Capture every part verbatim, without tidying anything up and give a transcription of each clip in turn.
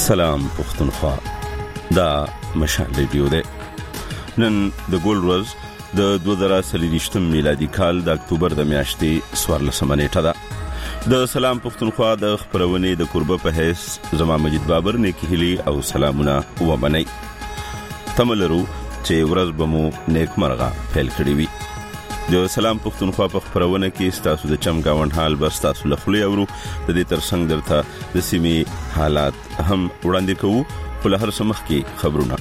سلام پښتونخوا، دا مشال ریډیو ده. نن د ګول ورځ د دوه زره څلوېښتم میلادي کال د اکتوبر د میاشتې څوارلسمه نیټه ده. د سلام پښتونخوا د خپرونې د قربه په حیث زما مجید بابر نیکی هلی او سلامونه ومنئ. تملرو چې ورځ به مو نیک مرغه پیل کړی وي. د سلام پښتونخوا په خپرونه کې ستاسو د چم گاوند حال بس تاسو له خولي اورو. د دې ترڅنګ درته د سیمې حالات هم وړاندې کوو، خو له هر څه مخکې خبرونه.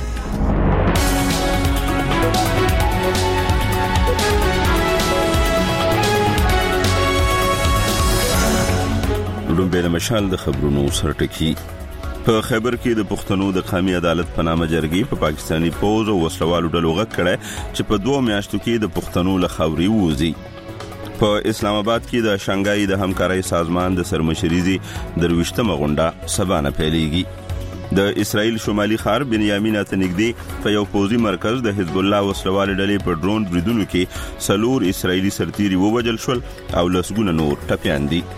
لومبه د مشال د خبرونو سرټکی. په خیبر کې د پښتنو د قومي عدالت په نامه جرګې په پاکستانی پوز او وسلوالو ډلو غږ کړي چې په دوه میاشتو کې د پښتنو له خاوري ووزي. په اسلام آباد کې د شانګای د همکارۍ سازمان د سرمشريزي درويشتمه غونډه سبا نه پیلېږي. د اسرائیل شمالي ښار بنیامین اتنګدي په یو پوزي مرکز د حزب الله وسلوال ډلې په ډرون بریدونو کې سلور اسرائیلي سرتیري ووجل شول او لسګونه نور ټپيان دي.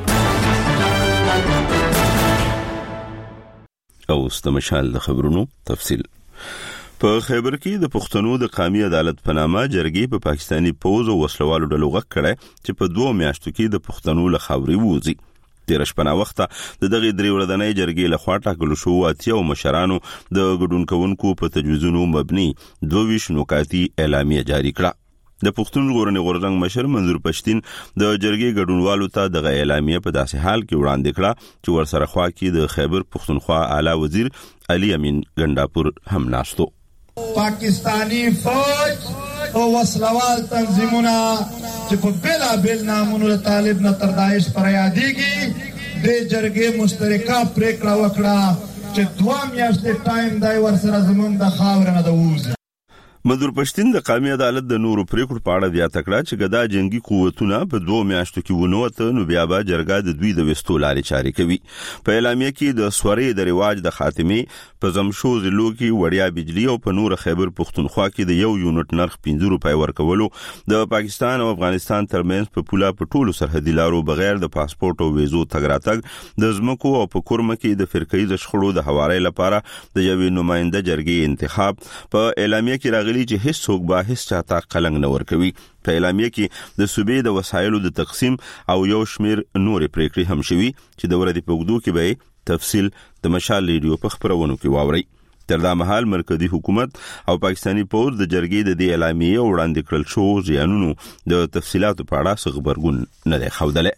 او استمشال د خبرونو تفصیل. په خیبر کې د پښتنو د قومي عدالت په نامه جرګې په پاکستانی پوز او وسلوالو ډلو غږ کړي چې په دوه میاشتو کې د پښتنو له خاوري ووزي. تیر شپه وخته د دغه درې ورځنۍ جرګې له خوا ټاکل شو اتیا او مشرانو د ګډون کوونکو په تجویزونو مبني دوه ویش نکاتی اعلامیه جاری کړه. د پښتون ژغورنې غورځنګ مشر منظور پښتين د جرګې ګډونوالو ته دغه اعلامیه په داسې حال کې وړاندې کړه چې ورسره خوا کې د خیبر پښتونخوا اعلی وزیر علي امین ګنداپور هم ناستو. پاکستانی فوج او وسلوال تنظیمونه چې په بلا بل نامونو طالب نه تر داعش پر یادېږي د جرګې مشترکه پریکړه وکړه چې دوه میاشتې ټایم دای ورسره زموږ د خاور نه د ووزي. منظور پښتين د قومي عدالت د نورو پریکړو په اړه بیا تکړه چې ګدا جنگي قوتونه په دوه میاشتو کې ونوته نو بیا به جرګه د دوی د وستو لارې چاري کوي. په اعلامیه کې د سورې د رواج د خاتمه په زمشو ضلعو کې وړیا بجلی او په نور خیبر پښتونخوا کې د یو یونټ نرخ پنځه روپۍ ورکولو، د پاکستان او افغانستان ترمنځ په پوله په ټولو سرحدي لارو بغیر د پاسپورت او ویزو تګ راتګ، د ځمکو او په کورمه کې د فرقې د شخړو د حوالې لپاره د یوې نماینده جرګې انتخاب. په اعلامیه کې راغلي چې هیڅ څوک به هیڅ چاته قلنګ نه ورکوي. په اعلامیه کې د صوبې د وسایلو د تقسیم او یو شمیر نورې پریکړې هم شوي چې د ورځې په اوږدو کې به تفصیل د مشال ریډیو په خبرونو کې واورئ. تر دا مهال مرکزی حکومت او پاکستانی پوز د جرګې د دې اعلامیه وړاندې کړل شو زیانونو د تفصیلاتو په اړه څه خبرګون نه دی ښودلی.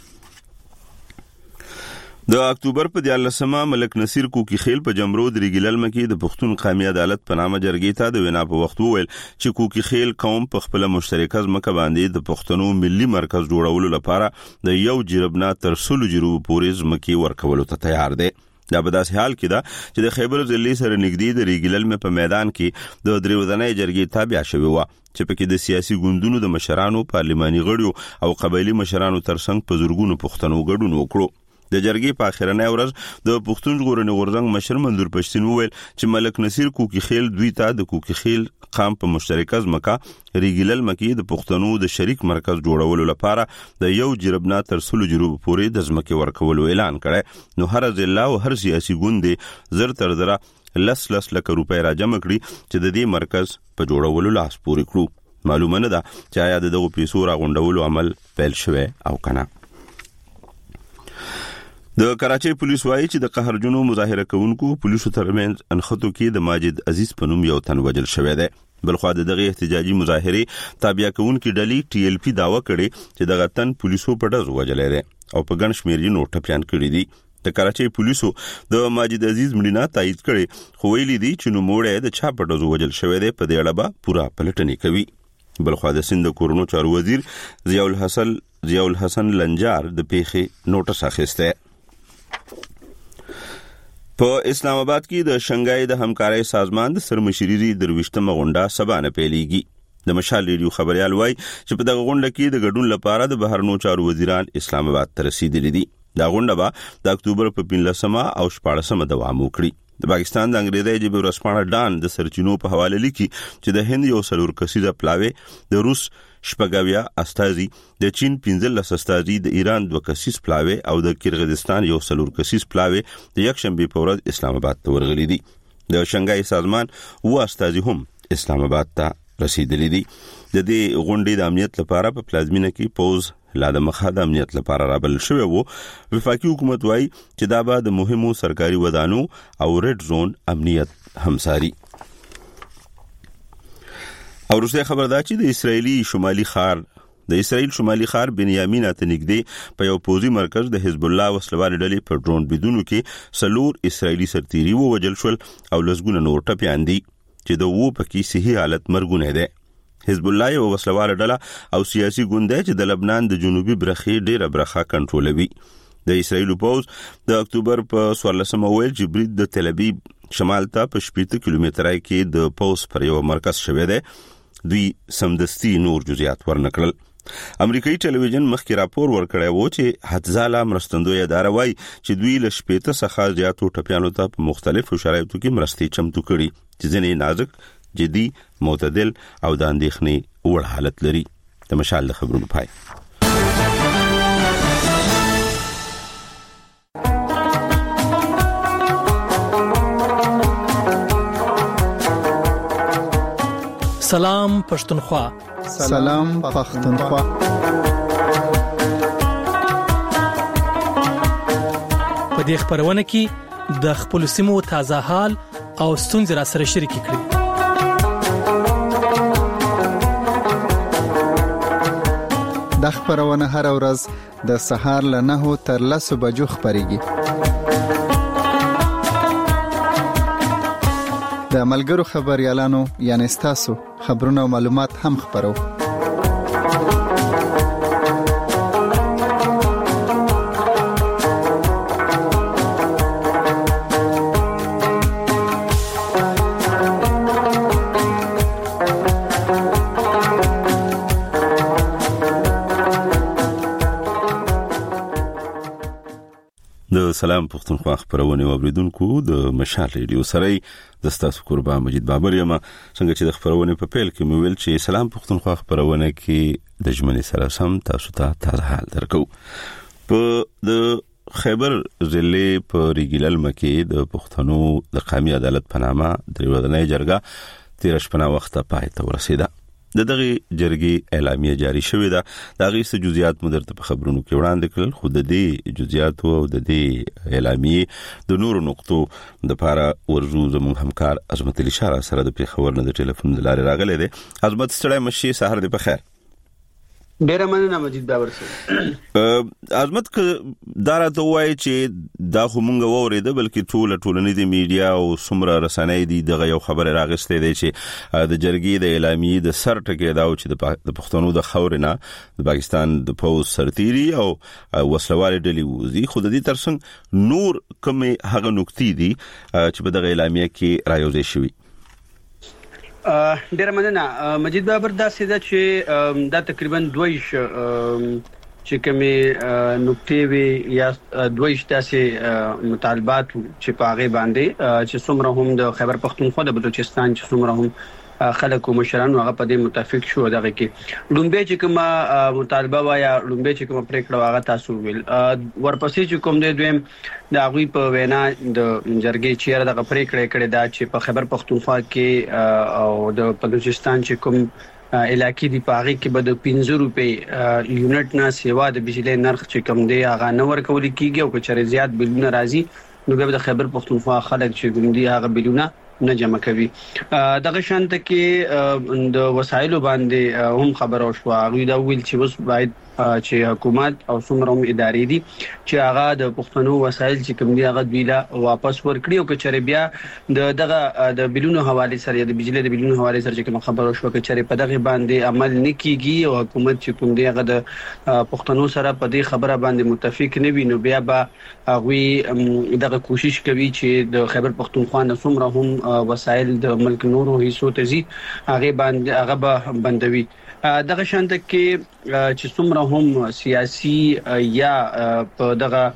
د اکتوبر په دیارلسمه ملک نصیر کوکی خیل په جمرو د ریګلل مکی د پښتون قومي عدالت په نامه جرګې ته د وینا په وخت وویل چې کوکی خیل قوم په خپل مشترکه ځمکه باندې د پښتنو ملي مرکز جوړولو لپاره د یو جربنا تر سلو جرو پورې ځمکې ورکولو ته تیار دی. دا په داسې حال کې ده چې د خیبر ضلع سره نږدې د ریګلل مې په میدان کې د درې ورځنۍ جرګې تابع شوی و چې پکې د سیاسي ګوندونو د مشرانو، پارلماني غړو او قبایلی مشرانو ترڅنګ په زورګونو پښتنو ګډون وکړو. د جرګې په اخرنۍ ورځ د پښتون ژغورنې غورځنګ مشر منظور پښتين وویل چې ملک نصیر کوکی خیل دوی ته د کوکی خیل قام په مشترکه ځمکه ریګلل مکی د پښتنو د شریک مرکز جوړولو لپاره د یو جربنا تر سلو جرو پورې د ځمکې ورکولو اعلان کړي. نو هر ضلع او هر سیاسي ګوند زر تر زره لس لس لک روپۍ را جمع کړي چې د دې مرکز په جوړولو لاس پورې کړو. معلومه نه ده چې آیا دغه پیسو را غونډولو عمل پیل شوی او کنه. د کراچۍ پولیس وایي چې د قهرجنو مظاهره کوونکو پولیسو ترمنځ انخته کې د ماجد عزیز په نوم یو تن وجل شوی دی. بلخوا د دغه احتجاجي مظاهره تابع کوونکو ډلې ټي ایل پی داوا کړي چې دغه تن پولیسو په ډز وجلې ده او په ګڼ شمېر یې نور ټپيان کړي دي. د کراچۍ پولیسو د ماجد عزیز مړینه تایید کړي خو ویلي دي چې نو موړې د چا په ډز وجل شوی دی په دې اړه به پورا پلټنې کوي. بلخوا د سند کورونو چارو وزیر ضیاء الحسن ضیاء الحسن لنجار د پیښې نوټس اخیسته. په اسلام آباد کې د شنګای د همکارۍ سازمان د سرمشريزي درويشتمه غونډه سبا نه پیلېږي. د مشال ریډیو خبريال وایي چې په دغه غونډه کې د ګډون لپاره د بهرنیو چارو وزیران اسلام آباد ته رسیدلي دي. دا غونډه به د اکتوبر په پنځلسمه او شپاړسمه دوام وکړي. د پاکستان د انګریزي ژبې ورځپاڼه ډان د سرچینو په حواله لیکي چې د هند یو څلور کسیزه پلاوی د روس شپږاویا استازي د چین پنځلس استازي د ایران دوه کسیز پلاوی او د کرغیزستان یو څلور کسیز پلاوی د یک شنبه په ورځ اسلام آباد ته ورغلي دي. د شنګای سازمان و استازي هم اسلام آباد ته رسیدلي دي. د دې غونډې د امنیت لپاره په پلازمینه کې پوز لا د مخه د امنیت لپاره رابل شوی وو. وفاقي حکومت وايي چې دا به د مهمو سرکاري ودانو او ریډ زون امنیت همساري. او روسي خبردار چې د اسرایلی شمالي خار د اسرایل شمالي خار بنیامین ته نږدې په یو پوزي مرکز د حزب الله وسلوال ډلې په ډرون بدونو کې سلور اسرایلی سرتیري ووجل شول او لسګونه نور ټپيان دي چې د وو پکې صحي حالت مرګونه ده. حزب الله یو وسلوال ډله او سیاسي ګوند دی چې د لبنان د جنوبي برخې ډیره برخه کنټرولوي. د اسرایل پوز د اکتوبر په څوارلسمه ویل چې برید د تل ابیب شمال ته په شپږ کیلومترای کې د پوز پر یو مرکز شوی دی. دوی سمدستي نور جزئیات ورنکړل. امریکایي ټلویزیون مخکې راپور ورکړی و چې حتزاله مرستندوی اداره وايي چې دوی له شپږ څخه زیاتو ټپیانو ته په مختلفو شرایطو کې مرستې چمتو کړي چې ځینې نازک، جدي، معتدل او د اندېښنې وړ حالت لري. د مشال د خبرونو پای. سلام پښتونخوا. سلام پښتونخوا. په دې خبرونه کې د خپل سیمو تازه حال او ستونزې را سره شریک کړئ. د خبرونه هر ورځ د سهار له نهو تر لسو بجو خبريږي. د ملګرو خبريالانو یعنی تاسو خبرونه او معلومات هم خبرو. د سلام پښتونخوا خبرونه اوریدونکو د مشال ریډیو سره د ستاسو قربان مجید بابر یم. څنګه چې د خبرونه په پیل کې مو ویل چې سلام پښتونخوا خبرونه کې د ژمنې سره سم تاسو ته تازه حال درکو. په د خیبر ضلع په ریګیلل مکه د پښتنو د قومي عدالت په نامه د ورځنۍ جرګه تیر شپه وخت پای ته ورسیده. د دغه جرګې اعلامیه جاری شوې ده. د هغې څه جزئیات مو درته په خبرونو کې وړاندې کړل، خو د دې جزئیات او د دې اعلامیه د نورو نقطو د لپاره ورزو زموږ همکار عظمت علي شاه سره د پیښور نه د ټلیفون د لارې راغلی دی. عظمت ستړی مشي، سحر دې په خیر. ډیره مننه مجید بابر صاحب. عظمت دا راته وایي چې دا خو مونږ وورېده بلکې ټول ټولنیزه میډیا او څومره رسنۍ دي دغه یو خبره راغستې دی چې د جرګې د اعلامیې د سر ټکی دا چې د پښتنو د خاورې نه د پاکستان د پوز سرتیري او وسلوال ډلې وځي، خو د دې ترڅنګ نور کومې هغه نکتې دي چې په دغه اعلامیه کې رايوځای شوي. ډیره مننه مجید بابر. دا سیده چې دا تقریبا دویش چې کومې نقطې وي یا دویش تاسې مطالبات چې په هغه باندې چې څومره هم د خیبر پښتونخوا د بلوچستان چې څومره هم خلک او مشران هغه په دې متفق شو. دغه کې لومبه چې کومه مطالبه وایا لومبه چې کومه پریکړه هغه تاسو ویل، ورپسې چې کوم د دویم د غوي په وینا د جرګې چیرې دغه پریکړه کړې دا چې په خیبر پښتونخوا کې او د بلوچستان چې کوم علاقې دی په هغه کې به د پنځه روپۍ یونټ نه سیوا د بجلی نرخ چې کوم دی هغه نه ورکول کیږي او که چېرې زیات بلونه راځي نو به د خیبر پښتونخوا خلک چې کوم دی هغه بلونه نه جمع کوي. دغه شانت کې د وسایلو باندې هم خبرو شو. غوی دا ویل چې اوس باید چې حکومت او څومره هم ادارې دي چې هغه د پښتنو وسایل چې کوم دي هغه دویلا واپس ورکړي او که چېرې بیا د دغه د بلونو حواله سره یا د بجلی د بلونو حواله سره چې کوم خبرو شو که چېرې په دغه باندې عمل نه کیږي او حکومت چې کوم دی هغه د پښتنو سره په دې خبره باندې متفق نه وي نو بیا به غوی دغه کوشش کوي چې د خیبر پښتونخوا نه څومره هم وسایل د ملک نورو حصو ته ځي هغه باندې هغه به بندوي. دغه شانت کې چې څومره هم سیاسي یا په دغه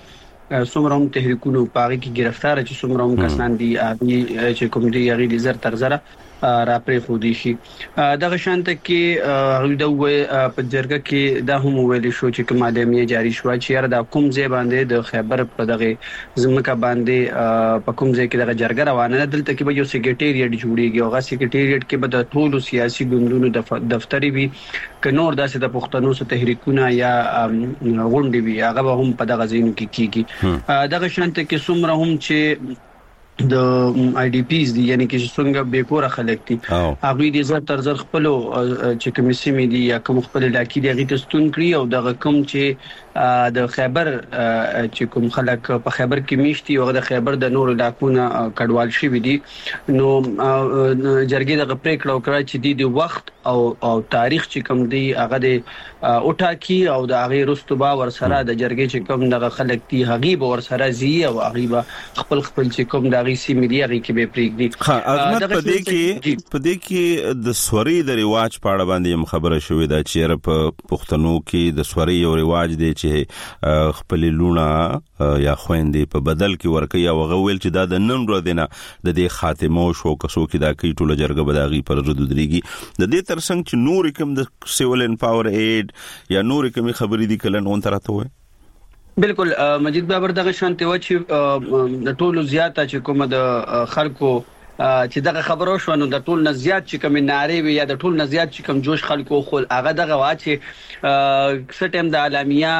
څومره هم تحریکونو پاغي کې گرفتار چې څومره هم کسان دي چې کوم دي هغه د زر تر زره را پرې خو دي شي دغه شانته کې هغه د په جرګه کې دا هم ویل شو چې کوم عدمي جاری شو چې دا کوم ځای باندې د خیبر په دغه زمکه باندې په کوم ځای کې دغه جرګه روانه دلته کې به یو سیکریټریټ جوړیږي او هغه سیکریټریټ کې به د ټولو سیاسي ګوندونو دفتري وي ک نور داسې د پښتنو سره تحریکونه یا غونډې وي هغه به هم په دغه ځینو کې کیږي دغه شانته کې څومره هم چې د آی ډی پیز دي یعنی چې څنګه بیکوره خلک دي هغه دې زر تر زر خپل چې کمیسیمې دي یا کوم خپل لاکی دي هغه تستون کړی او دغه کوم چې د خیبر چې کوم خلک په خیبر کې میشتي او د خیبر د نور علاقونو کډوال شي دي نو جرګې د پریکړه وکړه چې د وخت او او تاریخ چې کوم دی هغه د اوټاکی او د هغه رستوبا ورسره د جرګې چې کوم دغه خلک دي هغه به ورسره زی او هغه به خپل خپل چې کوم د هغه سیمې دی هغه کې به پریږدي ها احمد په دې کې په دې کې د سوري د ریواج په اړه باندې خبره شوې ده چې په پښتنو کې د سوري یو ریواج دی چې خپل لونه یا خويندې په بدل کې ورکي او غویل چې دا د نن ورځې نه د دې خاتمه شو کسو کې دا کوي ټول جرګه بداغي پر ردودريږي د دې ترڅنګ چې نور کوم د سیول ان پاور ایډ یا نور کوم خبرې دي کله نون تراته وي بالکل مجید بابر دغه شانته و چې د ټولو زیاته چې کومه د خلکو چې دغه خبرو شو نو د ټول نه زیات چې کوم ناری وي یا د ټول نه زیات چې کوم جوش خلکو خو هغه دغه وا چې سټیم د عالمیا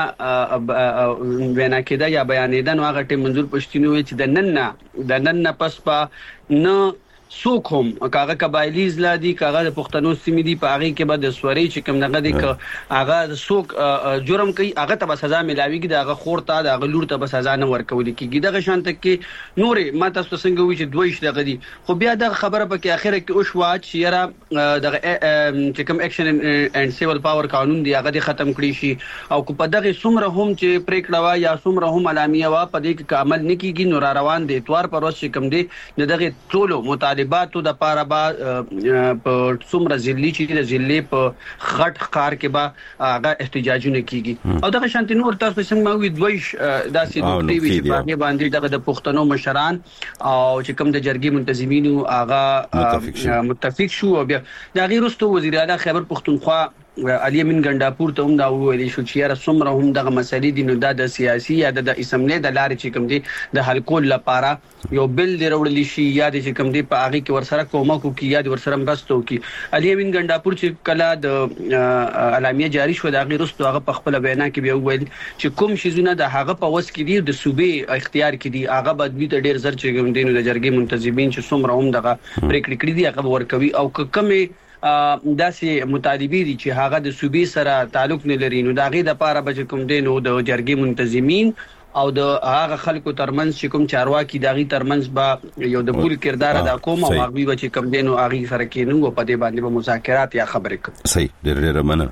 وینا کېده یا بیانېدل هغه ټیم منظور پښتینو چې د نن نه د نن نه پس په نه سوق هم کاغه قبایلی زلادي کاغه د پښتنو سیمې دي په هغه کې به د سوري چې کوم دغه د هغه د سوق جرم کوي هغه ته به سزا ملاويږي د هغه خورته د هغه لور ته به سزا نه ورکول کیږي دغه شانته کې نورې ما تاسو څنګه وی چې دویش دغه دي خو بیا د خبره په کې اخره کې او شوا چې یاره دغه چې کوم اکشن اند سیول پاور قانون دی هغه ختم کړی شي او کو په دغه سمره هم چې پریکړه وا یا سمره هم علامیه وا په دې کې عمل نکېږي نو را روان دي اتوار پر ورځ کوم دي دغه ټولو مطالبه باتو د پاره با په څومره ځلې چې د ځلې په خټ خار کې با هغه احتجاجونه کیږي او دغه شانتي نور تاسو څنګه وي دوی داسې نقطې وي چې باندې باندې دغه د پښتنو مشران او چې کوم د جرګې منتظمینو هغه متفق شو او بیا د غیر واستو وزیر اعلی خیبر پښتونخوا علي امین ګنداپور ته هم دا ویل شو چې یاره څومره هم دغه مسلې دي نو دا د سیاسي یا د اسمبلی د لارې چې کوم دي د حل کول لپاره یو بل دی وړل شي یا د چې کوم دي په هغه کې ورسره کومک کوي یا د ورسره مرسته کوي علي امین ګنداپور چې کله د اعلامیه جاری شو د غیر واستو هغه په خپل بیان کې به ویل چې کوم شیزونه د هغه په وس کې دي د صوبې اختیار کې دي هغه بدوی ته ډیر زر چې کوم دي نو د جرګې منتظمین چې څومره هم دغه پریکړې کړې دي هغه ورکوي او کومه داسې مطالبي دي چې هغه د صوبې سره تعلق نه لري نو دا غي د پاره بچ کوم دي نو د جرګې منتظمین او د هغه خلکو ترمنځ چې کوم چارواکي داغي ترمنځ با یو د بول کردار ادا کوم او هغه بچ کوم دي نو هغه سره کېنو په دې باندې به مذاکرات یا خبرې کوي صحیح ډېر ډېر مننه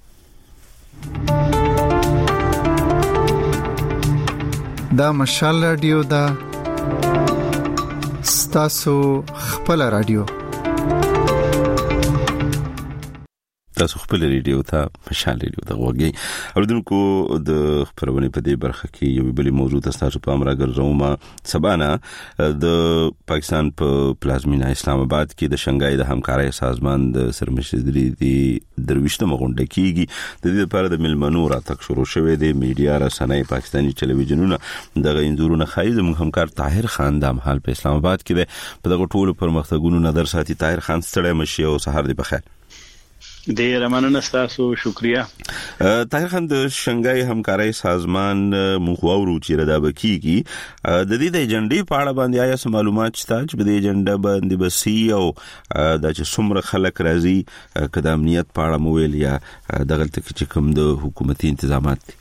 دا مشال رادیو دا ستاسو خپل رادیو تاسو خپل ریډیو ته مشال ریډیو ته وګورئ اوردونکو د خبرونه په دې برخه کې یو بل موضوع تاسو په امر راګرځوم سبانا د پاکستان په پلازمینا اسلام آباد کې د شنګای د همکارۍ سازمان د سرمشري دی درويشته مغونډه کیږي د دې لپاره د ملمنو راتک شروع شوې دی میډیا رسنۍ پاکستاني ټلویزیونونه د غیندورونه خایز موږ همکار طاهر خان د حال په اسلام آباد کې په دغه ټولو پرمختګونو نظر ساتي طاهر خان ستړی مشي او سحر دی بخیر ډیر مننه تاسو شکریا طاهر خان د شنګای همکارۍ سازمان مخاورو چې ردا بکیږي د دې د ایجنډې په اړه باندې آیا سم معلومات شته چې د ایجنډا باندې بسی او د چې څومره خلک راځي کله امنیت په اړه مویل یا دغه چې کوم د حکومتي انتظامات دي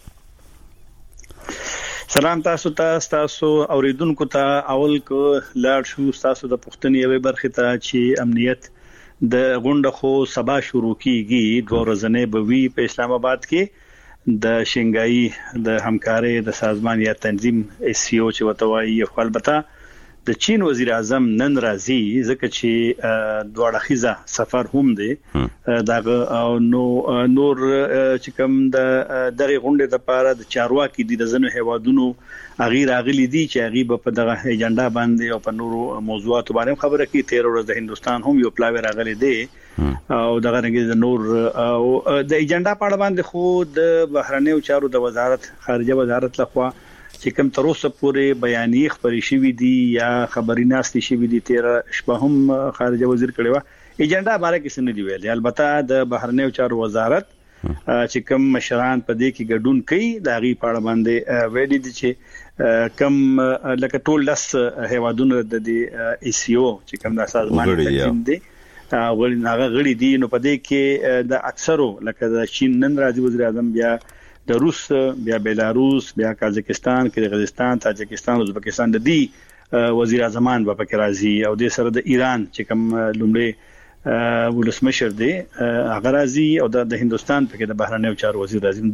سلام تاسو ته تاسو اوریدونکو ته اول کو لاړ شو تاسو د پښتنې یوې برخه ته چې امنیت د غونډه خو سبا شروع کیږي دوه ورځې به وی په اسلام آباد کې د شنګای د همکارۍ د سازمان یا تنظیم اس سی او چې وتوایي البته د چین وزیر اعظم نن راځي ځکه چې دوه اړخیزه سفر هم دی دا نو نور چې کوم د دغه غونډې لپاره د چارواکي دي د زنو هیوادونو غیر اغلی دي چې غیب په دغه ایجنډا باندې او په نورو موضوعاتو باندې خبره کوي. تیر ورځ د هندستان هم یو پلاوی راغلی دی او دغه رنګ د نور او د ایجنډا په اړه باندې خو د بهرنیو چارو د وزارت خارجه وزارت لخوا چې کوم تر اوسه پورې بیانیه خبرې شوې دي یا خبري ناستې شوې دي تیر شپه هم خارجه وزیر کړي و ایجنډا باره کې څه نه دی ویل. البته د بهرنیو چارو وزارت چې کوم مشران په دې کې ګډون کوي دا غي په اړه باندې ویلي دي چې کوم لکه ټول لس هیوادونو د ای سی او چې کوم د سازمان تنظیم دي ولې هغه غړي دي نو په دې کې د اکثرو لکه د چین نن راځي وزیر اعظم بیا د روس بیا بیلاروس بیا قزاقستان قرغیزستان تاجکستان ازبکستان د دې وزیر اعظمان په کې راځي او د سره د ایران چې کوم لومړی ولسمشر دی هغه راځي او د هندستان په کې د بهرنیو چارو وزیر راځي.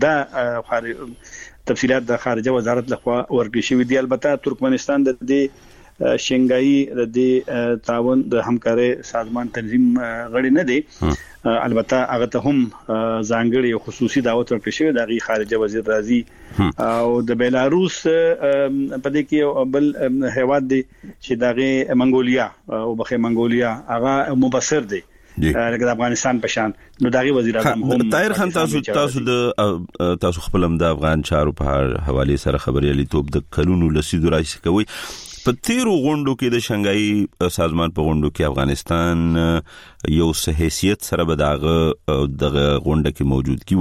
دا تفصيلات د خارجه وزارت لخوا ورکړي شوې دي. البته ترکمنستان د دې شنګای د دې تعاون د همکاري سازمان تنظیم غړي نه دی. البته هغه ته هم ځانګړي او خصوصي دعوت ورکړل شوی د غي خارجه وزیر راځي او د بیلاروس په دې کې بل هیواد دی چې دغه منګولیا او بخې منګولیا هغه مبصر دی لکه د افغانستان په شان نو دغه وزیر اعظم هم طاهر خان تاسو تاسو د تاسو خپل د افغان چارو په حواله سره خبرې لیدوب د کلونو لسیدو راځي کوي. په تیرو غونډو کې د شنګای سازمان په غونډو کې افغانستان یو حیثیت سره به دغه دغه غونډه کې موجودګي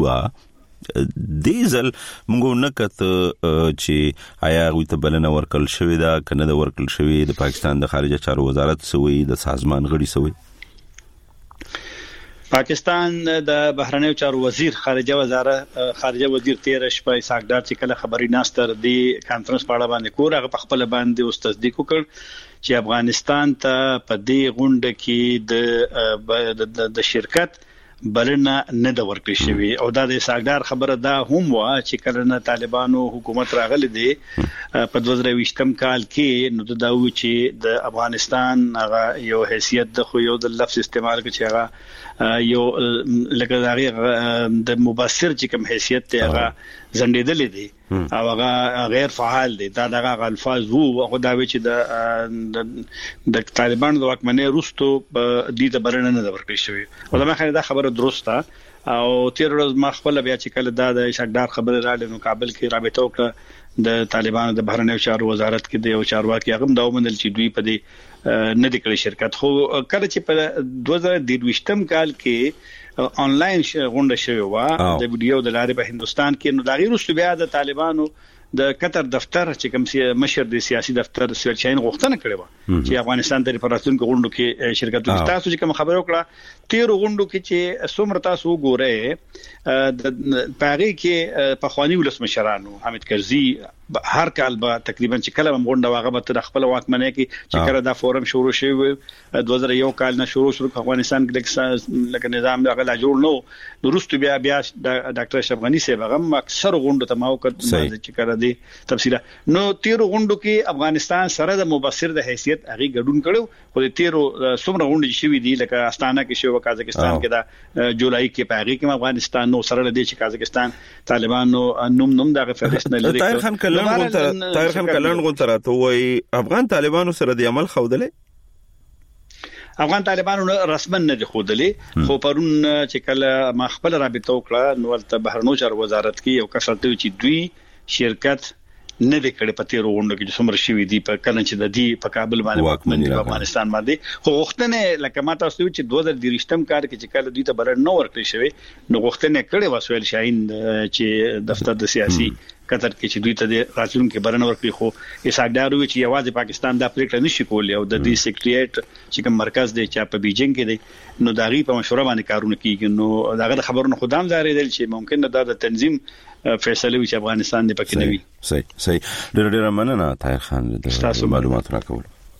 و دیزل موږ نه کته چې آیا غوي ته بلنه ورکل شوې ده کنه د ورکل شوې د پاکستان د خارجه چارو وزارت سوي د سازمان غړي سوي. پاکستان د بهرنیو چارو وزیر خارجه وزارت خارجه وزیر تیر شپه ساګدار چې کله خبري ناستر دی کانفرنس په اړه باندې کور هغه په خپل باندې اوس تصدیق وکړ چې افغانستان ته په دې غونډه کې د د شرکت بلنه نه د ورکړې شوی او دا د ساګدار خبره دا هم وا چې کله نه طالبانو حکومت راغلی دی په دوه زره ویشتم کال کې نو دا و چې د افغانستان هغه یو حیثیت د خو یو د لفظ استعمال کوي چې هغه یو لکه دغه د مبصر چې کوم حیثیت ته هغه زندیدل دي او هغه غیر فعال دي دا دغه الفاظ وو او دا و چې د د طالبانو د واکمنۍ وروسته په دې ته برنه نه ورکړی شوی او دا مخه دا خبره درسته او تیر ورځ ما خپل بیا چې کله دا د شګدار خبره راځي نو کابل کې رابطه وکړه د طالبانو د بهرنیو چارو وزارت کې د یو چارواکي هغه د ومنل چې دوی په دې نه د کړي شرکت خو کله چې په دوه زره دویشتم کال کې آنلاین غونډه شوې و د ویډیو د لارې په هندستان کې نو دا غیر وسو بیا د طالبانو د قطر دفتر چې کوم مشر د سیاسي دفتر سویچاین غوښتنه کړې و چې افغانستان ته پراتون غونډو کې شرکت وکړي. تاسو چې کوم خبرو کړه تیر غونډو کې چې څومره تاسو وګورئ د پاغي کې په خواني ولسمشرانو حامد کرزي هر کال به تقریبا چې کله غونډه واغه به تر خپل واکمنۍ کې چې کله دا فورم شروع شوی دوه زره یو کال نه شروع شو افغانستان کې لکه نظام هغه لا جوړ نو وروسته بیا بیا ډاکټر اشرف غنی صاحب هغه اکثر غونډه ته ماو کړ چې کله دي تفصیلا نو تیر غونډو کې افغانستان سره د مبصر د حیثیت هغه ګډون کړو خو د تیر څومره غونډې شوې دي لکه استانه کې شو قزاقستان کې دا جولای کې پاغي کې افغانستان نو سره د قزاقستان طالبانو نوم نوم دغه فهرست نه لري. طاهر خان طاهر خان کلن غونډه ته وای افغان طالبانو سره د عمل خودلې افغان طالبانو رسما نه دي خودلې خو پرون چې کله ما خپل رابطه وکړه نو ولته بهرنیو چارو وزارت کې یو کس ته چې دوی شرکت نه د کړي په تیر غونډه کې څومره شوی دی په کله چې د دې په کابل باندې واکمنۍ په افغانستان باندې خو غوښتنه لکه ما تاسو چې دوه زره دریشتم کال کې چې کله دوی ته بلنه نه ورکړي شوی نو غوښتنه کړي وسویل شاهین چې دفتر د سیاسي قطر کې چې دوی ته د راتلون کې برنه ورکړي خو اساګدارو چې یوازې پاکستان دا پریکړه نشي کولای او د دې سیکریټریټ چې کوم مرکز دی چې په بیجینګ کې دی نو داغي په مشوره باندې کارونه کیږي نو داغه خبرونه خدام ظاهر دي چې ممکن دا د تنظیم فیصله وي چې افغانستان دې پکې نه وي. صحیح صحیح ډېر ډېر مننه طاهر خان د معلومات راکول.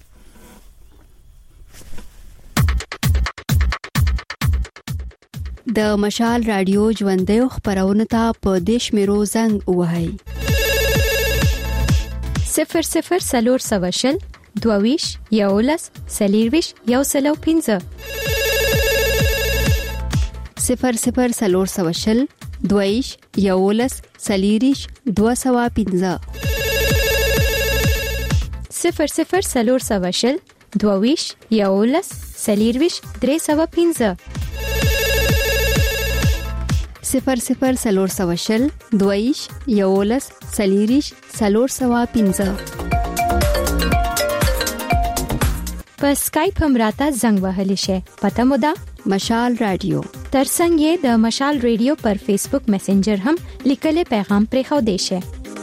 د مشال رادیو ژوندې خبرونه ته په دیش میرو زنګ وهاي صفر صفر سلور سوشل دویش یولس سلیرویش یو سلو پنځه صفر صفر سلور سوه شل دویش یولس سلیریش دوه سوه پنځه صفر صفر سلور سوه شل دویش یولس سلیرویش درې سوه پنځه صفر صفر سلور سوه شل دویش یولس سلیریش سلور سوه پنځه په سکایپ هم راته زنګ وهلی شي. پته مو ده مشال رادیو ترڅنګ یې د مشال رادیو پر فیسبوک میسنجر هم لیکلي پیغام پرې خو دی شي.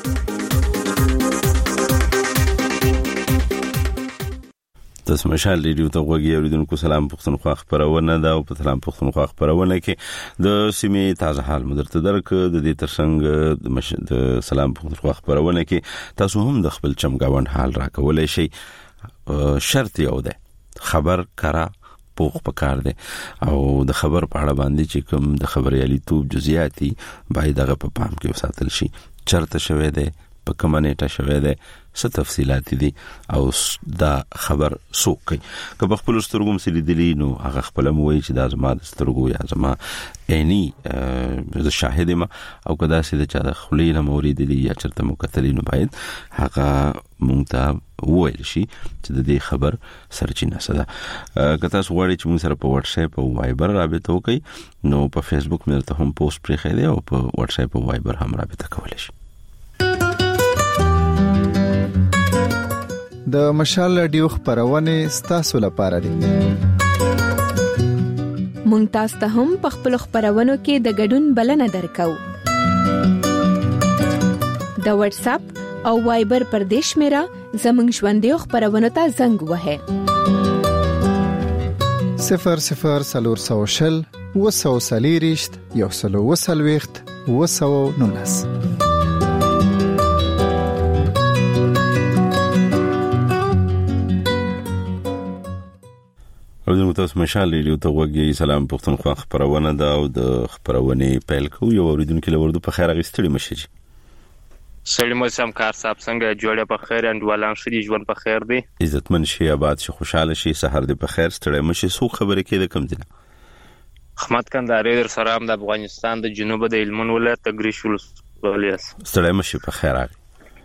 تاسو مشال رادیو ته غوږی اوریدونکو سلام پښتونخوا خبرونه ده او په سلام پښتونخوا خبرونه کې د سیمې تازه حال مدرته درک د دې ترڅنګ د سلام پښتونخوا خبرونه کې تاسو هم د خپل چمګاوند حال راکولای شئ. شرط یو ده خبر کرا پوخ پکار ده او د خبر په اړه باندې چې کوم د خبريالي توپ جزئیاتي باید دغه په پام کې وساتل شي. چرته شوه ده په کومه نیټه شوه ده څه تفصيلات دي او دا خبر سوکي که په خپل سترګو مسلې دي نو هغه خپل موي چې د ازما د سترګو یا ازما اني د شاهد ما او کدا سي د چا د خلینه مورید دي یا چرته مکتلینو باید هغه مونږ ته وویل شي چې د دې خبر سرچینه څه ده. کته سو غواړي چې موږ سره په واتس اپ او وایبر رابطه وکړي نو په فیسبوک مې ته هم پوسټ پرې خېده او په واتس اپ او وایبر هم رابطه کولای شي. د مشال رادیو خبرونه ستاسو لپاره دي. مونږ تاسو ته هم په خپل خبرونو کې د ګډون بلنه درکو. د واتس اپ او وایبر پر دیش میرا زمنګ ژوندې خبرونه ته زنګ وهه صفر صفر سلور سوه شل وسو سلیریشت یو سلو وسلويخت وسو نونس. او تاسو مشال رادیو ته وګورئ. سلام پښتونخوا خبرونه ده او د خبرونه پیل کوو. یو اوریدونکو لوردو په خیر غوښتلی مشي. سلام سم کار صاحب څنګه جوړه په خیر اندوالان شې ژوند په خیر دی عزتمن شي آباد شي خوشاله شي سحر دی په خیر ستړی مشي سو خبره کې د کم دي خدمت کنداري در سره د افغانستان د جنوب د علمون ولایت تګریشول ولیاس ستړی مشي په خیر راغی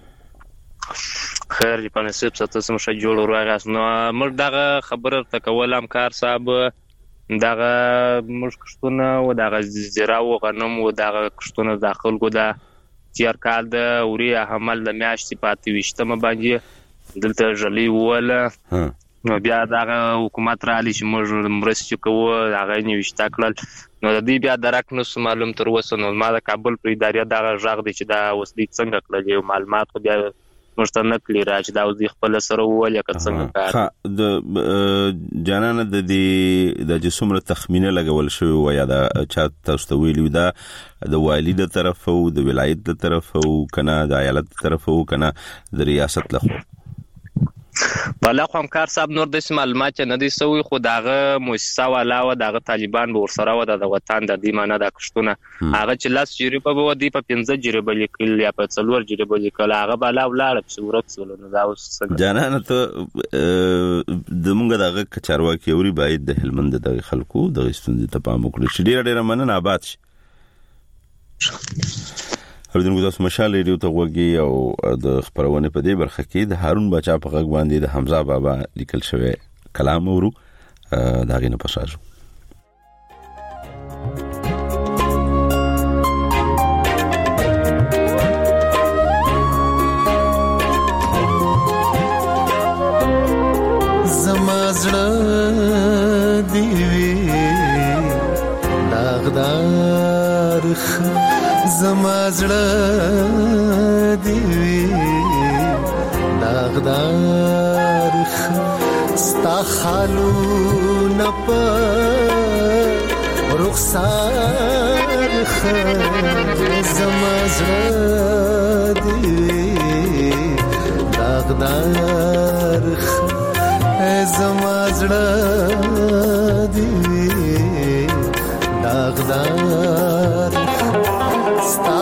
خیر په نصیب ستاسو سم شه جوړ راغاس نو مر دغه خبره تکولم کار صاحب دغه مشکشتونه و دغه زیرا و غنم و دغه کشتونه داخل کو ده تیر کال د اوري حمل د میاشتې پاتې وشتمه باندې دلته جلی وله نو بیا دغه حکومت را لې چې موږ مرستې کوو هغه نیوشته کړل نو د دې بیا درک نو معلوم تر وسه نو ما د کابل پر ادارې دغه ژغ دي چې دا وسلې څنګه کړل یو معلومات خو بیا مشتنه کلی راځي دا اوس خپل سره وویل که څنګه کار د جانانه د دې د جسمره تخمینه لګول شوی و یا دا چا تاسو ته ویلو دا د والی د طرف او د ولایت د طرف او کنه د ایالت د طرف او کنه د ریاست له خوا بلا خو کار صاحب نور د معلومات نه دي سوی خو داغه مؤسسه والا و داغه طالبان به ورسره و د وطن د دې معنی د کښتونه هغه چې لاس جریبه به ودی په پنځه جریبه لیکل یا په څلور جریبه لیکل هغه بلا ولاړ چې ورڅول نو دا اوس جانانه ته د مونږ دغه کچارواکي اوري باید د هلمند د خلکو د ستوندې ته پام وکړي چې ډیر ډیر مننه آباد شي. اوریدونکو تاسو مشال رادیو ته وګورئ او د خبرونه په دې برخه کې د هارون بچا په غږ باندې د حمزه بابا لیکل شوی کلام ورو دا غینه پسازو زمازړه دیوی داغدار زمازړه دیوی داغدار ستا خالو نپ رخسار زمازړه دیوی داغدار زمازړه دیوی داغدار ستا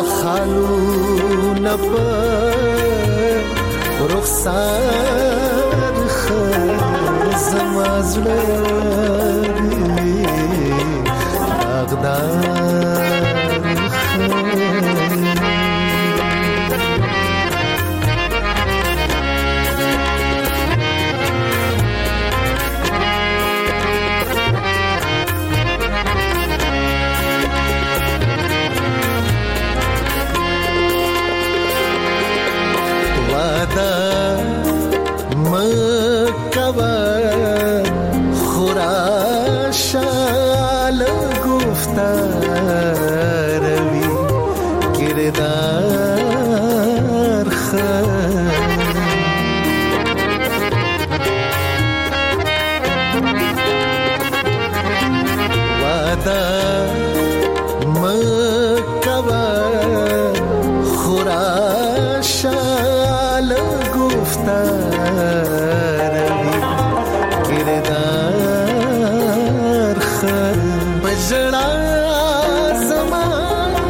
خالو نپ رخسار زما زړه داغدار مکوا خوراشال گفتار وی کردار خان وعده مکوا خوراشال گفتار وی کردار خان بجڑا زمان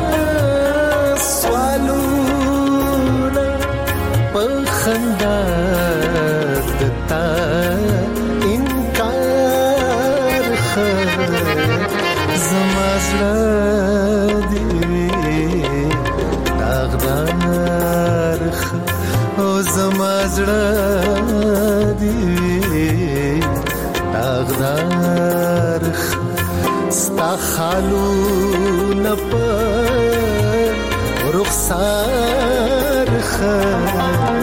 سوالونا پخندا دتا انکار خان زمازړه دی داغدار خان او زمازړه دی داغدار ستا خالو نپ رخسار خان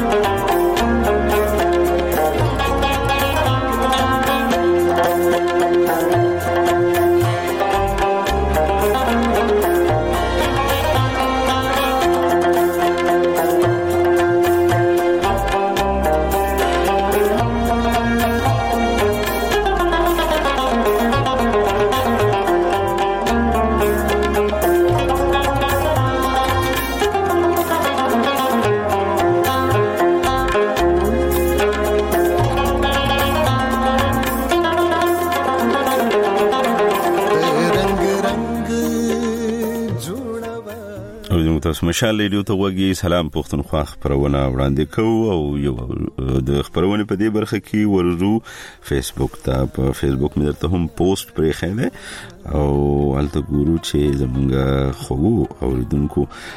تاسو مشال ریډیو ته وګورئ. سلام پښتونخوا خبرونه وړاندې کوو او یو د خبرونه په دې برخه کې ورزو فیسبوک ته په فیسبوک مې درته هم پوسټ پرې خېله او الته ګورو چې زمونږ خو اوریدونکو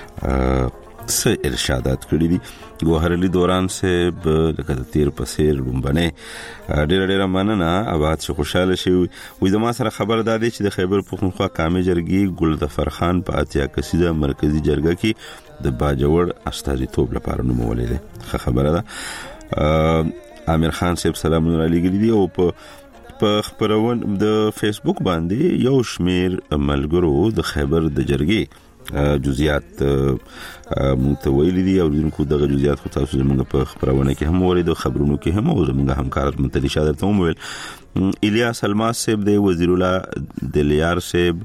څه ارشادات کړی دي. ګوهرلی دوران سے لکه تیر پسیر رومبنه ډېر ډېر مننه آباد شو خوشاله شي. وې زما سره خبر دادی چې د خیبر پښتونخوا قامي جرګې ګلظفر خان په اتیا کسیده مرکزی جرګه کې د باجوړ استازیتوب لپاره نومولې ده. خبره ده امیر خان صاحب سلامونه علیګری دي او په په خبرون د فیسبوک باندې یو شمیر ملګرو د خیبر د جرګې جزئیات متویل دي او دغه دغه جزئیات خو تاسو زموږ په خبرونه کې هم ورید خبرونو کې هم او زموږ همکار منتلی شادر ته ویل. الیاس الماس صاحب د وزیر الله دلیار صاحب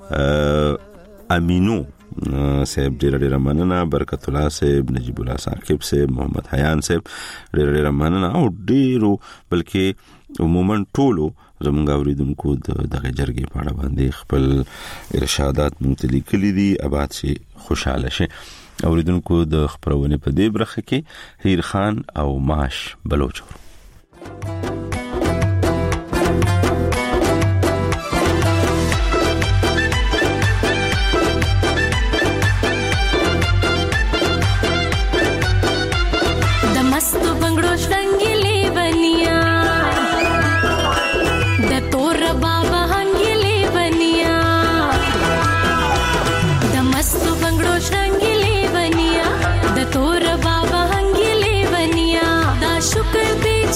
امینو صاحب ډېر ډېر مننه. برکت الله صاحب نجیب الله ثاقب صاحب محمد حیان صاحب ډېر ډېر مننه او ډېرو بلکې عموما ټولو زمونږ اوریدونکو دغه جرګې په اړه باندې خپل ارشادات مونتلی کړي دي. آباد شي خوشاله شي. اوریدونکو د خبرونه په دې برخه کې هیر خان او ماش بلوچ شکر دې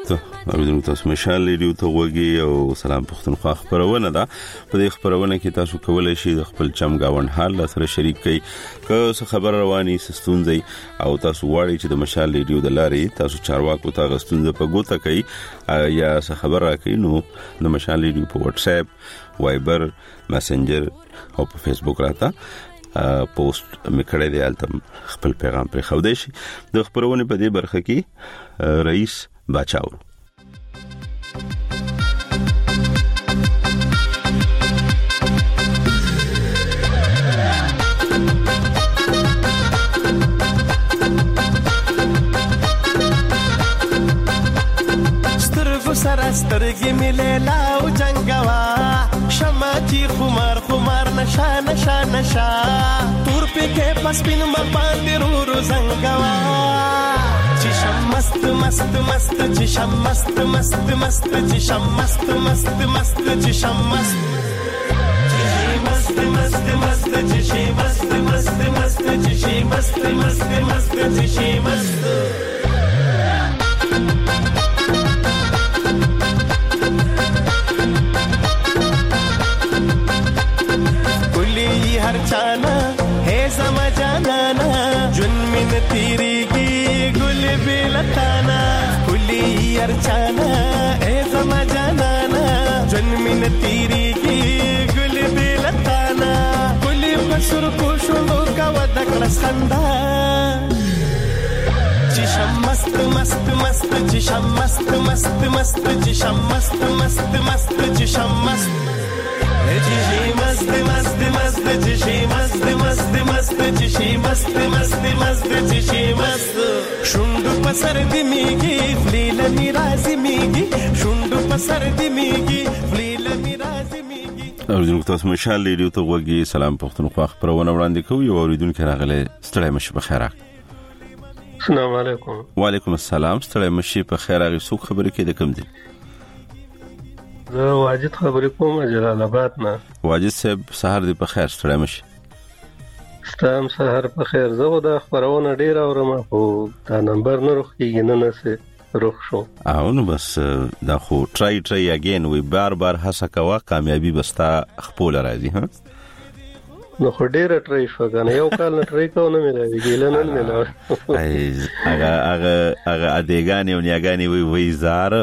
اوریدونکو تاسو مشال ریډیو ته وګورئ او سلام پښتونخوا خبرونه ده. په دې خبرونه کې تاسو کولای شئ د خپل چمګاون حال سره شریک کړئ که څه خبر رواني سستونځي او تاسو غواړئ چې د مشال ریډیو د لارې تاسو چارواکو ته غستونځ په ګوته کړئ یا څه خبر راکړئ نو د مشال ریډیو په واتس اپ وایبر میسنجر او په فیسبوک راته پوسټ میکړې دی التم خپل پیغام پر خو دې شي. د خبرونه په دې برخه کې رئیس باچاو سترګې ملې لاو جنگوا شماجي خمار خمار نشا نشا نشا تور پکې پسپین مر باندې رو رو زنگوا چې شم مست مست مست چې شم مست مست مست چې شم مست مست مست چې شم مست مست مست مست چې شي مست مست مست چې شي مست مست مست چې شي مست हर चाना है समा जाना ना जुन मिन तेरी की गुल बिलताना कुली हर चाना है समा जाना ना जुन मिन तेरी की गुल बिलताना कुली बसुर को शुलो का वदक रसंदा जिशम मस्त मस्त मस्त जिशम मस्त मस्त मस्त जिशम मस्त मस्त मस्त जिशम मस्त जिशी मस्त मस्त मस्त जिशी मस्त मस्त मस्त जिशी मस्त मस्त मस्त जिशी मस्त शुंडु पसर दिमीगी फ्लील मिराजी मीगी शुंडु पसर दिमीगी फ्लील मिराजी मीगी. اوریدونکو تاسو مشال ریډیو ته وګورئ. سلام پښتونخوا خبرونه وړاندې کوي او اوریدونکو راغله ستړی مشه په خیر. السلام علیکم. وعلیکم السلام. ستړی مشه په خیر. هغه څوک خبرې کوي د کوم دي؟ زه واجد خبرې کوم جلال آباد نه. واجد صاحب سحر دی په خیر. ستړی مشه. ستام سحر په خیر. زه دا خبرونه ډیر اورم خو دا نمبر نه روخ کیږي نه نسه روخ شو. او نو بس دا خو ټرای ټرای اگین وی بار بار هڅه کوه کامیابی بستا خپل راځي. ها نو خو ډیر ټرای شو کنه یو کال نه ټرای کوو نه ملایي ګیله نه ملایي. ای هغه هغه هغه ادیګانی او نیاګانی وی وی زار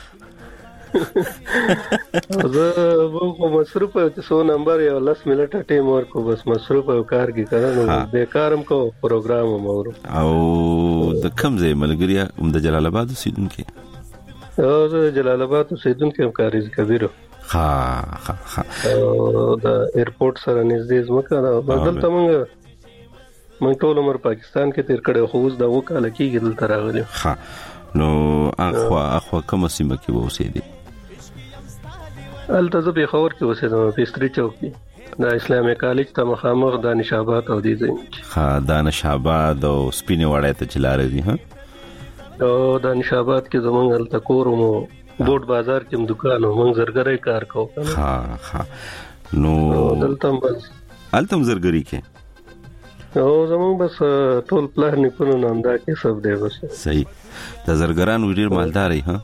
زه وو مصروف یم چې سو نمبر یو لاس ملټه ټیم ورکو بس مصروف یم کار کې کړه نو بیکارم کو پروګرام مورو. او د کوم ځای ملګری هم د جلال آباد اوسیدونکو؟ او زه جلال آباد اوسیدونکو یم کاریز کبیرو. ها ها ها د ایرپورټ سره نږدې ځمکه ده. بدلته مونږ مونږ ټول عمر پاکستان کې تیر کړو خو اوس دا وکاله کېږي دلته راغلی. ها نو اخوا اخوا کوم سیمه کې اوسېدی؟ الته زه به خبر کې اوسېدم پیستری چوک کې د اسلامي کالج ته مخامخ دانش آباد او دي ځای. ها دانش آباد او سپینې وړای ته چلاره دي. ها او دانش آباد کې زمونږ الته کورم بوټ بازار کې دکان او مونږ زرګري کار کوو. ها ها نو دلته بس الته زرګري کې او زمونږ بس ټول پلان نکونو نامدا کې سب دی بس. صحیح. د زرګران ډیر مالداري. ها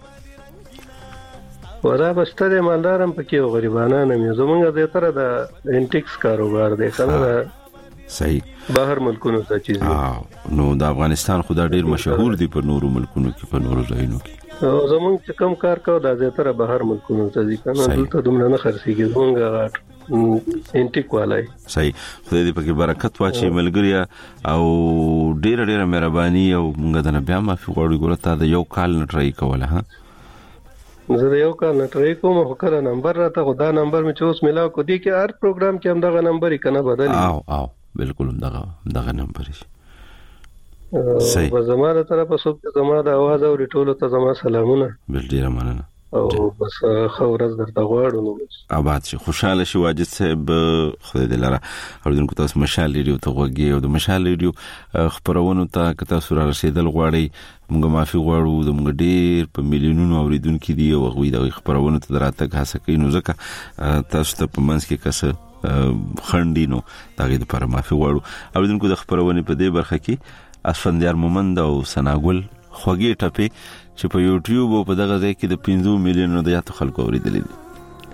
ودا بستر مالدارم پکې او غریبانه نه مې زمونږ زیاتره د انټیکس کاروبار دی کنه. صحیح. بهر ملکونو ته چیز نو د افغانستان خو دا ډیر مشهور دی په نورو ملکونو کې په نورو ځایونو کې. او زمونږ چې کم کار کوو دا زیاتره بهر ملکونو ته ځي کنه دلته دومره نه خرڅيږي زمونږ انټیک والای. صحیح. خدای دې پکې برکت واچي ملګری او ډیر ډیر مهرباني او موږ د بیا معافي غواړو ګورته د یو کال نه ټرای کوله. ها زه د یو کال نه ټرای کوم خو کله نمبر راته خو دا نمبر مې چوس ملاو کو دی کې هر پروګرام کې هم دغه نمبر یې کنه بدل. او او بالکل هم دغه دغه نمبر یې. صحیح. په زماره طرفه څوک زما د आवाज او ټولو ته زما سلامونه. بل ډیر مننه. او بس خو ورځ درته غواړم نو آباد شي خوشاله شي واجد صاحب خدای دې لاره. اوریدونکو تاسو مشال ریډیو ته وګورئ او د مشال ریډیو خبرونو ته که تاسو را رسیدل غواړئ موږ معافي غواړو. د موږ ډیر په میلیونونو اوریدونکو دي او غوي د خبرونو ته دراتګ هڅه کوي نو ځکه تاسو ته په منځ کې کس خندینو دغه لپاره معافي غواړو. اوریدونکو د خبرونې په دې برخه کې اسفندیار مومند او سناګل خوږی ټپه چې په یوټیوب او په دغه ځای کې د پنځه میلیون د یاتو خلکو اوریدلې دي.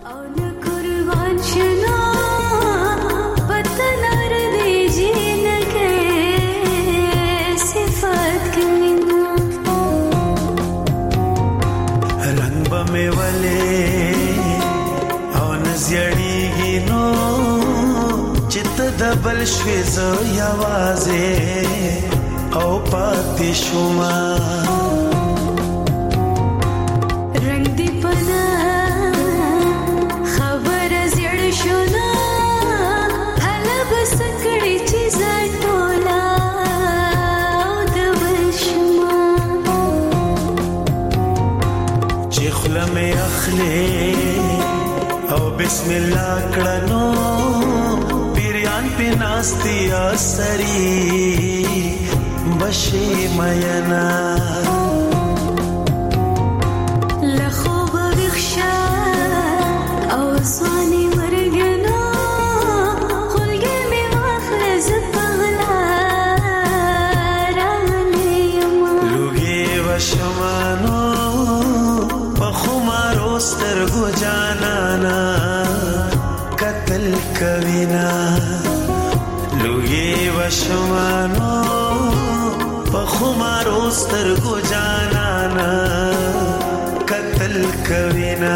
में वले او नزيړيږي نو چت دبل شويز یوازه او پاتې شوما رنگ دی پنا خبر زړ شونا هله بس کړي چې زټولا دبل شوما چې خلمه اخلي او بسم الله کړنو پیران په ناستي اسري بشي مينا لخو بخشا او صاني مرګنا خلګي مي واخلص پغلا راغلي لوګي وشمانو پخمارو سترګو جانانا قتل کوینا لوګي وشمانو پخمارو سترګو جانانا قتل کوینا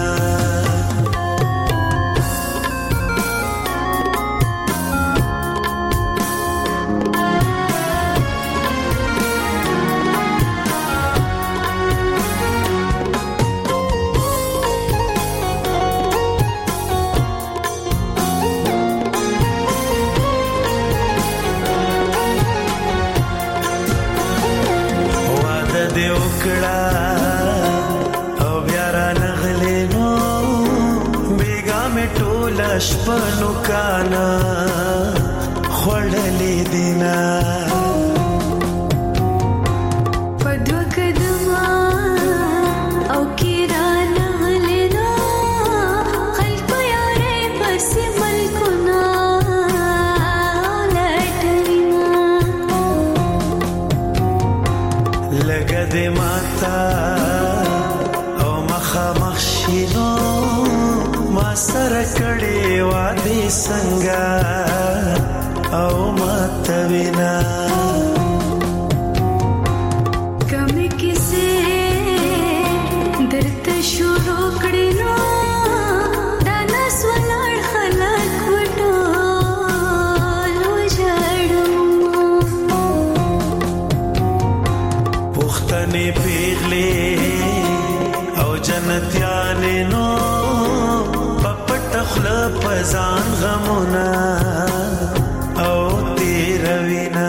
شپنو کانا خوړلې دینا پدو کدما او کیرانه لینا خلق یارې پس ملکنا لټرینا لګه دې ماتا او مخه مخشینو ما سره کړي وادي څنګه او ماتوینا کمه کیسه درته شروع کړي نو دا نس ولړ خلک وټو لو جړم پختنه پیغلې او جنتیانې نو پزان غمونا او تیروینا.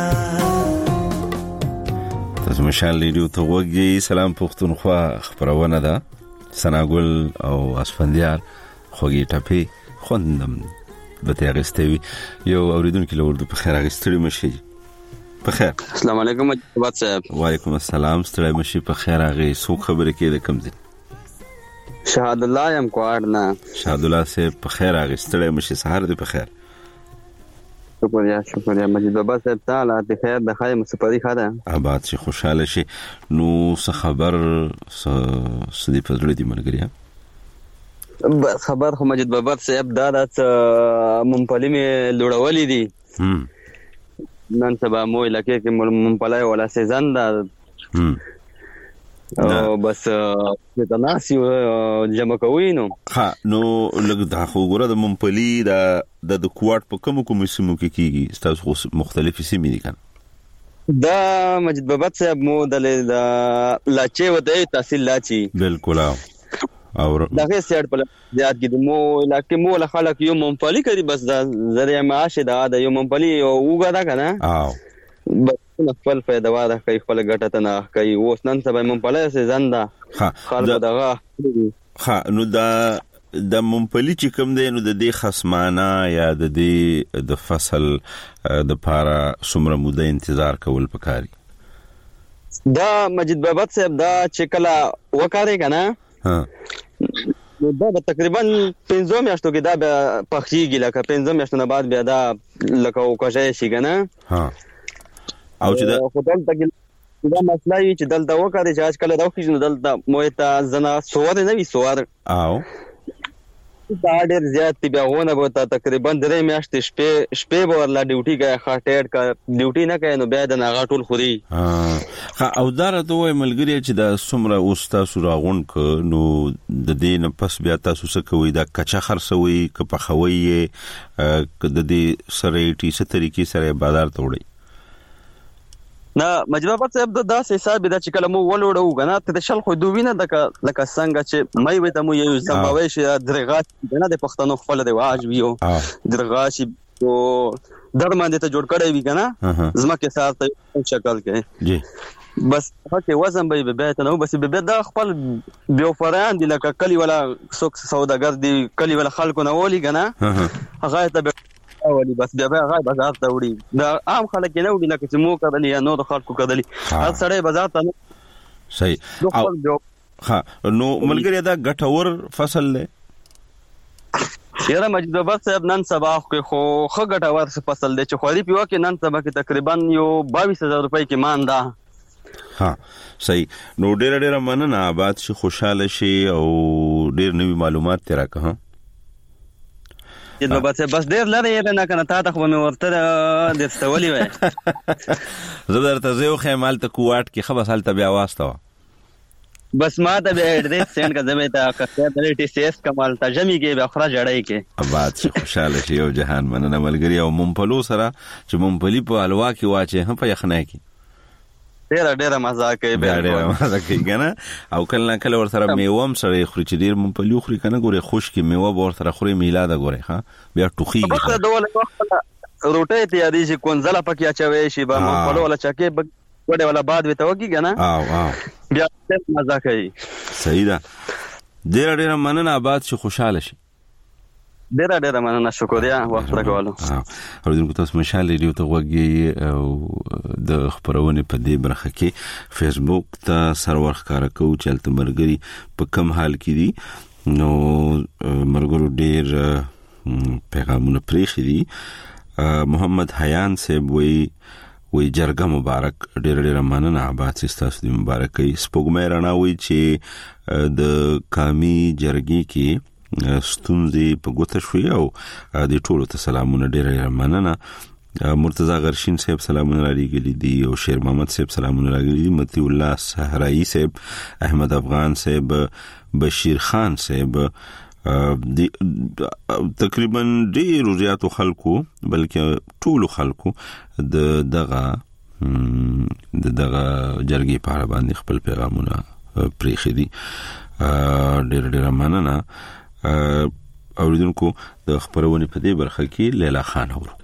تاسو مشال لیدو ته وګي سلام پښتونخوا خبرونه ده سناګل او اسفندیار خوږی ټپی خوندم به تیغستوي یو اوریدونکو له ورته په خیر اغستړي مشي په خیر. السلام علیکم مجید صاحب. وعلیکم السلام ستړي مشي په خیر اغه سو خبره کې د کم دي شهاد الله یم کوارنا شهاد الله سے په خیر اغستړی مشي سحر دی په خیر. شکریا شکریا مجید بابا صاحب تعالی د خیر د خیر مسپری خاله آباد شي خوشاله شي. نو څه خبر سدي پزړه دی ملګریا خبر خو مجید بابا صاحب دا د مونپلی می لوړولې دي نن سبا مو لکه کې مونپلای ولا سيزن دا او بس د ناسي جمع کوي نو ها نو لګ دا خو ګوره د مونپلی دا د کوارټ په کوم کوم سیمو کې کیږي تاسو مختلفې سیمې دي کنه دا مجید بابا صاحب مو د لاچې ودې تحصیل لاچی بالکل او دغه سیټ په زیات کې مو لکه مو له خلک یو مونپلی کوي بس دا ذریعہ معاش دا د یو مونپلی او وګا دا کنه او خپل پیداوار کوي خپل ګټه ته نه کوي اوس نن سبا مونپلی سي زنده خلک دغه ها نو دا د مونپلی چې کوم دی نو د دې خصمانه یا د دې د فصل د پاره څومره موده انتظار کول پکاري دا مجید بابا صاحب دا چې کله وکړي کنه ها نو دا تقریبا پنځه میاشتو کې دا پخېږي لکه پنځه میاشتو نه بعد بیا دا لکه وکړي شي کنه ها او چې دا خدای ته دا مسله وی چې دلته وکړي چې آجکل راوخی نو دلته موته زنا سوار نه وی سوار او دا ډېر زیات دی بهونه به تقریبا درې میاشتې شپې شپې به ورلا ډیوټي کوي خاطر کا ډیوټي نه کوي نو بیا د ناغه ټول خوري ها او دارته وای ملګری چې دا سمره اوستا سوراغون ک نو د دې نه پس بیا تاسو څه کوي دا کچا خرڅوي ک په خوي ک د دې سره ټي څه طریقې سره بازار ته وړي نه مجبور صاحب د داسې حساب د چې کله مو ولوړو غنا ته د شل خو دوی نه د لکه څنګه چې مې وې ته مو یو زموي شي درغات نه د پښتنو خپل دی واج ویو درغاشي او درمانه ته جوړ کړی وی کنه زمکه سات شکل کې جی بس هغه وزن به به ته نو بس به د خپل بیو فران دی لکه کلی ولا سوق سوداګر دی کلی ولا خلکو نه ولي کنه هغه ته اولی بس بیا هغه بازار ته وړي دا عام خلک نه وړي لکه چې مو کړل یا نو د خلکو کړل هر سړی بازار ته صحیح ها نو ملګری دا ګټور فصل له شیره مجذوبه صاحب نن سبا خو خو ګټور فصل دی چې خوري پیو کې نن سبا کې تقریبا یو بایس هزار روپۍ کې مان ده ها صحیح نو ډېر ډېر مننه آباد شي خوشاله شي او ډېر نوې معلومات ترا که نو بس بس ډیر لري نه کنه تا ته مې ورته د استولي وای زبر ته زه خو مال ته کوټ کې خبر حالت بیا واسطه بس ما ته به اډریس سند کا زمې ته کته د ټي سي اس کمال ترجمه کې به اخره جړای کې آباد شي خوشاله شي او جهان مننه ملګری او مونپلو سره چې مونپلی په الوا کې واچي هم په یخنه کې ډیر ډیر مزه کوي به ډیر مزه کوي کنه او کله کله ور سره میوم سره خوري چې ډیر مونپلی خوري کنه ګوره خوش کې میوه ور سره خوري میلاد ګوره ها بیا ټوخي په ډول روټه تیاری شي کونځله پکې اچوي شي به مونپلو ولا چکه وړه ولا بعد وته وکی کنه او او بیا مزه کوي صحیح ده ډیر ډیر مننه آباد شي خوشاله شي ډیر ډیر مننه شکریا وخت راکولو او دغه تاسو مشال ریډیو ته وګورئ او د خبرونه په دې برخه کې فیسبوک ته سرور ښکارا کوي چې تل مرګري په کم حال کې دي نو مرګرو ډیر پیغامونه پریخي دي محمد حیان صاحب وی وی جرګه مبارک ډیر ډیر مننه آباد تاسو دې مبارکي سپوږمۍ رڼا وی چې د کامی جرګي کې ستونزې په ګوته شوې او د ټولو ته سلامونه ډېر مننه مرتضی غرشین صاحب سلامونه راغلي دي او شیر محمد صاحب سلامونه راغلي دي متی الله صحرایی صاحب احمد افغان صاحب بشیر خان صاحب تقریبا ډېر زیاتو خلکو بلکې ټولو خلکو د دغه د دغه جرګې په اړه باندې خپل پیغامونه پریخي دي ډېر ډېر مننه اوریدونکو د خبرونه په دې برخه کې لیلا خان اورو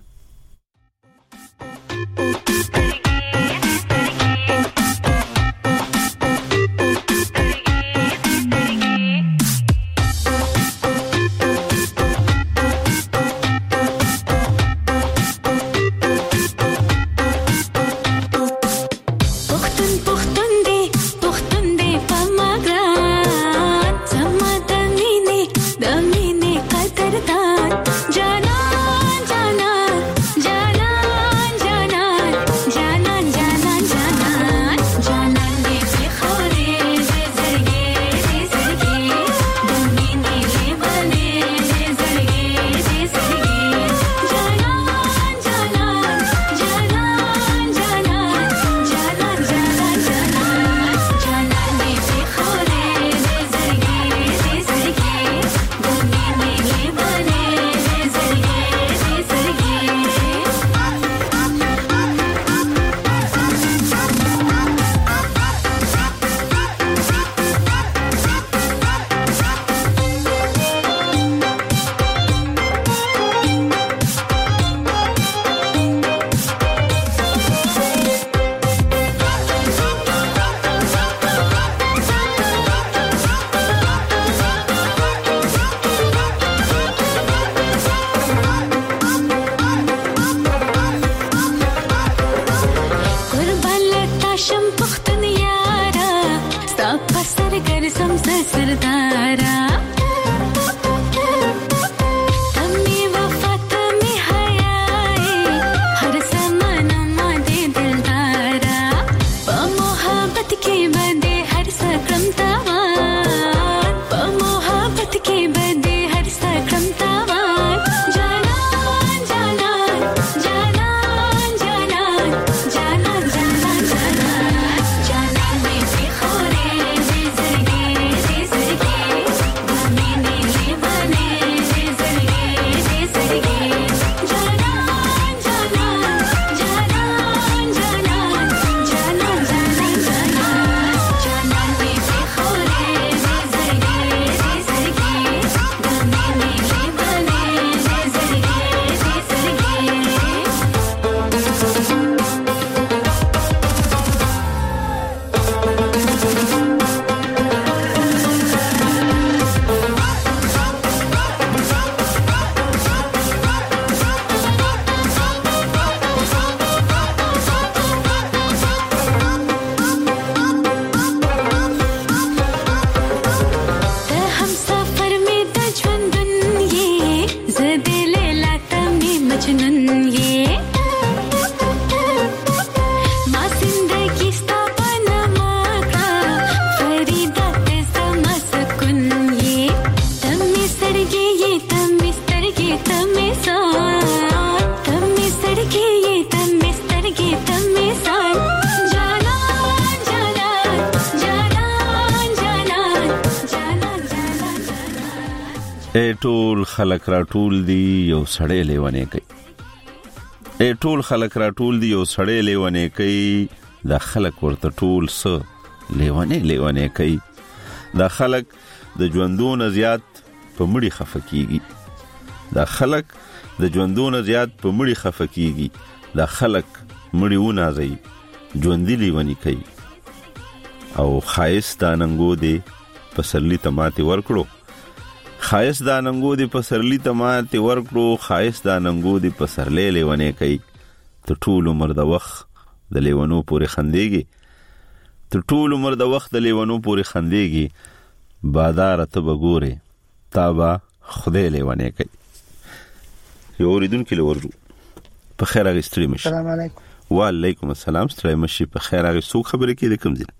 اے ټول خلک را ټول دی یو سړی لیونه کوي اے ټول خلک را ټول دی یو سړی لیونه کوي دا خلک ورته ټول څه لیونه لیونه کوي دا خلک د ژوندون زیات په مړي خفه کیږي دا خلک د ژوندون زیات په مړي خفه کیږي دا خلک مړي ونازي ژوندۍ لیونی کوي او خایس دا ننګو دی پسرلی تماتی ورکړو خایس دا ننګو دی پسرلی تماتی ورکړو خایس دا ننګو دی پسرلی لیونه کوي ته ټول عمر د وخت د لیونو پورې خندېږي ته ټول عمر د وخت د لیونو پورې خندېږي بادار ته بګوره تا با خدای لیونه کوي یو اوریدونکو لورجو په خیر هغه ستړي مشي السلام علیکم وعلیکم السلام ستړي مشي په خیر هغه څوک خبرې کوي د کوم ځای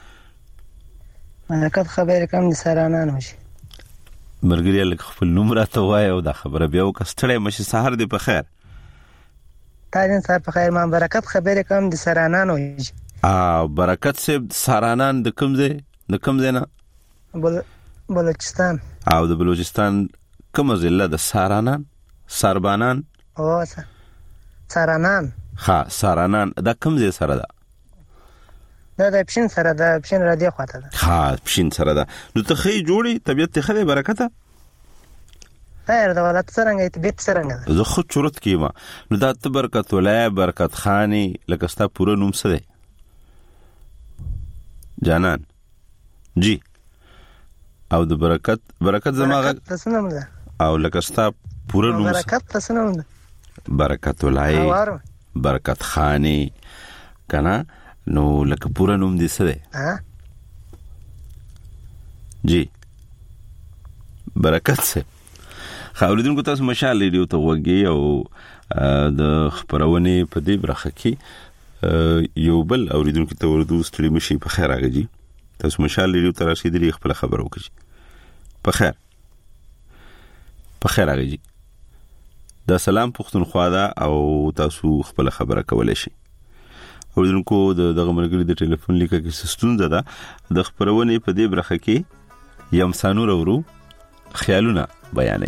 ملکت خبرې کوم د سرانان مشي مرګري لک خپل نوم راته وای او دا خبره بیا وکستړي مشي سحر دی په خیر تاسو سره په خیر ما برکت خبرې کوم د سرانان وای ا برکت سه سرانان د کوم ځای د کوم ځای نه بل بلوچستان او د بلوچستان کوم ضلع د سارانان سربانان او سارانان ها سارانان دا کوم ځای سره ده دا د پښین سره د پښین را دی خواته ده ها پښین سره ده نو ته خې جوړي طبيعت ته خې برکته خیر دا ولادت څنګه طبيعت څنګه زه خود چورت کیما نو دا ته برکت ولای برکت خاني لکه ستا پوره نوم څه دی جانان جی او د برکت برکت زماغه تاسو نه او لکه ستا پوره نوم برکت تاسو نه برکت ولای برکت خانی کنا نو لکه پورا نوم دې څه دی ها جی برکت څه خاوریدونکو تاسو مشال ریډیو ته وګي او د خبرونه په دې برخه کې یو بل اوریدونکو ته ورته ستړي مشي په خیر راغی تاسو مشال ریډیو ته راشي دې خپل خبر وکړي په خیر په خیر راغی دا سلام پښتونخوا دا او تاسو خپل خبره کولای شئ اوردونکو د دغه مرګري د ټلیفون لیکه کې ستونزه ده د خبرونه په دې برخه کې یم سانور ورو خیالونه بیانوي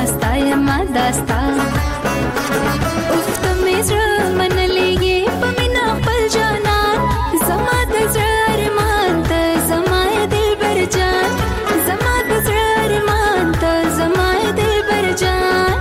داستا یما داستا افت مزر من لګي په مینا خپل جانان زما د زړه ارمان ته زما دلبر جان زما د زړه ارمان ته زما دلبر جان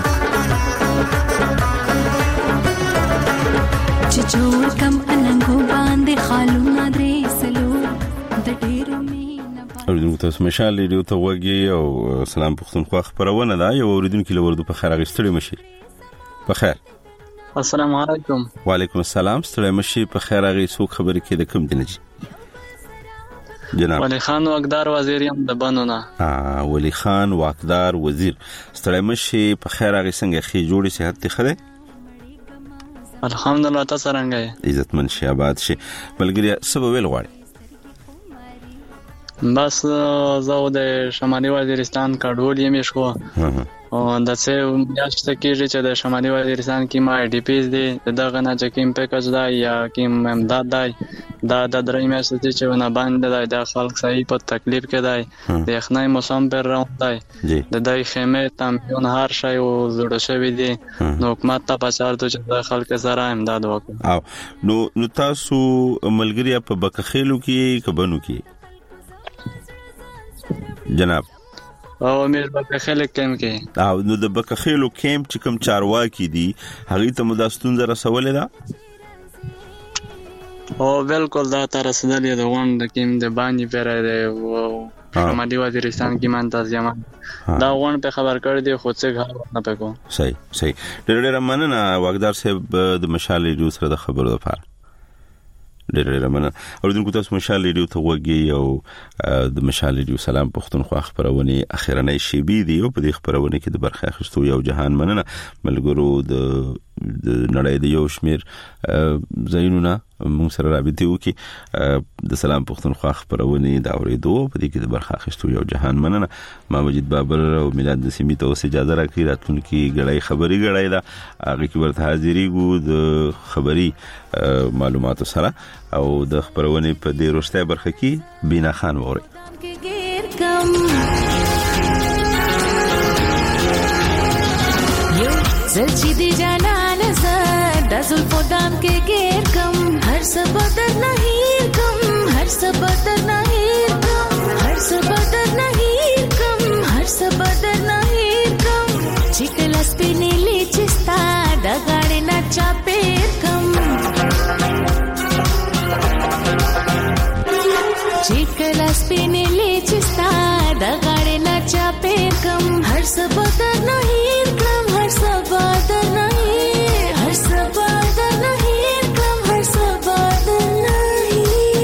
چې جوړ کم اننګو باندې خالونه درې سلو د ډیرو اوریدونکو تاسو مشال ریډیو ته وګورئ او سلام پښتونخوا خبرونه ده یو اوریدونکو لورده په خیر غستړي مشي په خیر السلام علیکم وعلیکم السلام ستړي مشي په خیر غي څوک خبرې کې د کوم دینجی جناب ولی خان واقدار وزیر یم د بنونه اه ولی خان واقدار وزیر ستړي مشي په خیر غي څنګه خي جوړي صحت ته خره الحمدلله تاسو څنګه عزت من شي آباد شي بلګری سبب ویل غواړي بس زه د شمالي وزیرستان کډول یم شو او د څه میاشت کېږي چې د شمالي وزیرستان کې ما ډي پی اس دی دغه نه چې کوم پیکج دی یا کوم امداد دی دا د درې میاشتې چې ونه باندې دی د خلک صحیح په تکلیف کې دی د یخنۍ موسم پر روان دی د دای خیمه تامون هر شی او زړه شوی دی نو حکومت ته پچار ته چې د خلک سره امداد وکړي او نو نو تاسو ملګری په بکخېلو کې کبنو کې جناب او مې بکخېلو کېم کې او نو د بکخېلو کېم چې کوم چارواکي دي هغه ته مداستون زره سوال ده او بالکل دا تر رسیدلې د وان د کېم د باندې پر دی او شمالي وزیرستان کې منتظم دا وان په خبر کړی دی خو څه نه پکو صحیح صحیح ډېر ډېر مننه واقدار صاحب د مشال ریډیو سره د خبرو لپاره ډېر ډېر مننه اوریدونکو تاسو مشال ریډیو ته وګورئ او د مشال ریډیو سلام پښتونخوا خبرونه اخیرنۍ شی بي دی او په دې خبرونه کې د برخه اخیستو یو جهان مننه ملګرو د د نړۍ د یو شمیر زینونه موږ سره رابطه وکي د سلام پښتونخوا خبرونه دا اوریدو په دې کې د برخه اخیستو یو جهان مننه ما مجید بابر او میلاد نسیمی ته اوس اجازه راکړي راتلونکي غړای خبري غړای دا هغه کې ورته حاضری ګو د خبري معلوماتو سره او د خبرونه په دې روشته برخه کې بینا خان ووري زلچی دی جانان زر دزل پودام کے گیر کم ہر سبدر نہیں کم ہر سبدر نہیں کم ہر سبدر نہیں کم ہر سبدر نہیں کم چکلس پی نیلی چستا دگاڑی نچا پیر کم چکلس پی نیلی چستا دگاڑی نچا پیر کم ہر سبدر نہیں کم ہر سبدر نہیں ہر سبدر نہیں کم ہر سبدر نہیں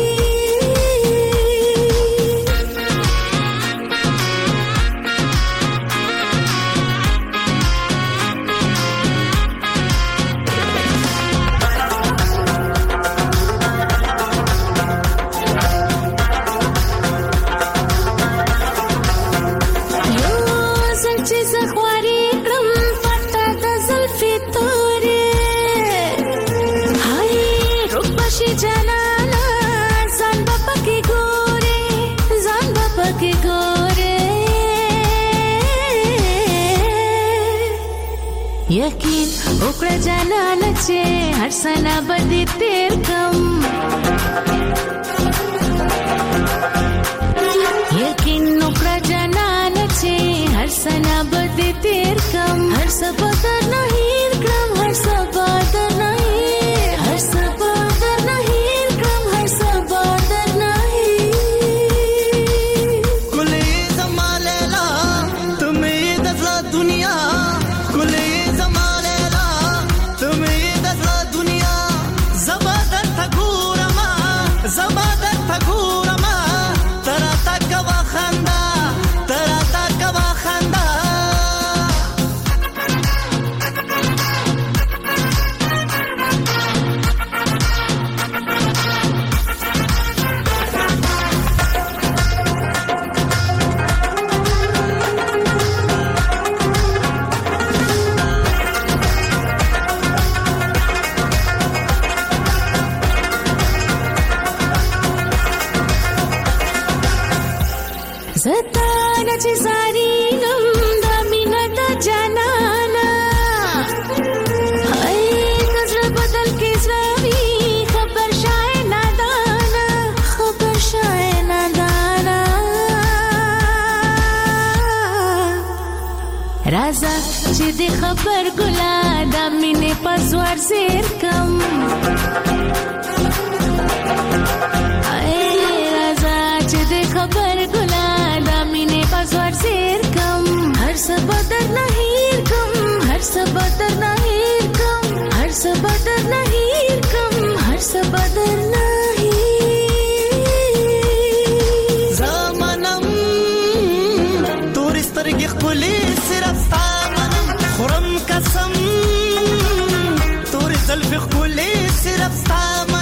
یقین وکړه جانان چې هر سنا بدی تیر کم یقین وکړه جانان چې هر سنا بدی تیر کم هر سبدر نہیں کم هر سبدر نہیں ہر سبدر نہیں کم ہر سبدر نہیں کلی زمالیلا تمہیں دفلا دنیا زتا نچ ساری غم دا مینا جانانا اے نظر بدل کے زوی خبر شای نادانا خبر شای نادانا رازا چې د خبر ګلا د مینې پزوار زیر کم اے رازا چې د خبر ګلا د مینې پزوار زیر کم هر څه بدر نه هیر کم هر څه بدر نه هیر کم هر څه بدر نه هیر کم هر څه بدر نه هیر زمانم تور سترګې خپلې صرف ستامنم خورم قسم تور زلفې خپلې صرف ستامنم